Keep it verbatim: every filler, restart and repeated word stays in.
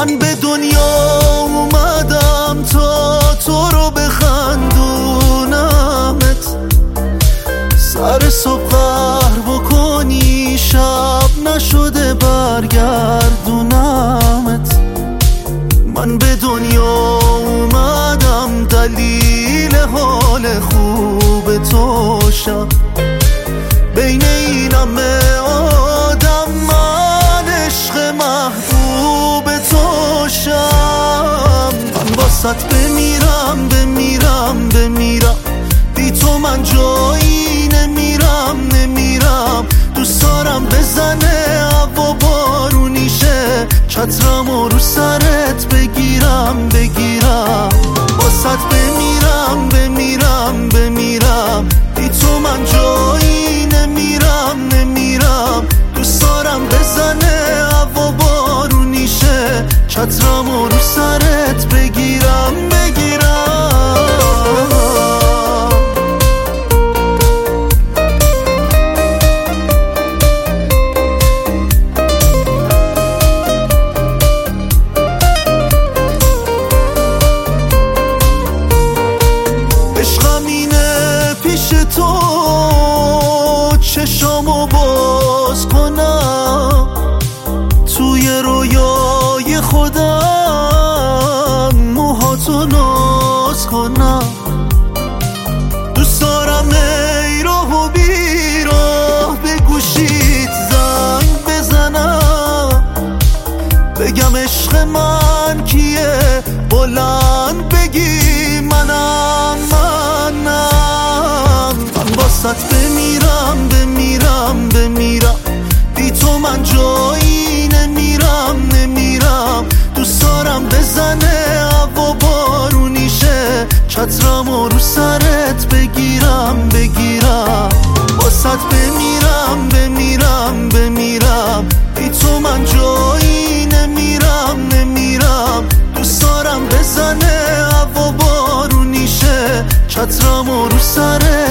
من به دنیا اومدم تا تو رو بخندونمت، سر صبح قهر بکنی شب نشده برگردونمت. من به دنیا اومدم دلیل حال خوب تو شم، بین این همه آدم من عشق محبوب تو شم. من واسط بمیرم بمیرم بمیرم، بی تو من جایی نمیرم نمیرم. دوست دارم بزنه هوا بارونیشه، چترمو رو سرت بگیرم بگیرم. واسط بمیرم بمیرم بمیرم، بی تو من جایی نمیرم نمیرم. دوست دارم بزنه هوا بارونیشه، چترمو رو سرت بگیرم بگیرم. تو چشامو باز کنم، توی رویای خودم موهاتو ناز کنم. دوست دارم ای راه و بیراه به گوشیت زنگ بزنم، بگم عشق من کیه، بلند بگی منم منم. من واسط بمیرم بمیرم بمیرم، بی تو من جایی نمیرم نمیرم. دوست دارم بزنه هوا بارونیشه، چترمو رو سرت بگیرم بگیرم. واسط بمیرم بمیرم بمیرم، بی تو من جایی نمیرم نمیرم. دوست دارم بزنه هوا بارونیشه، چترمو رو سرت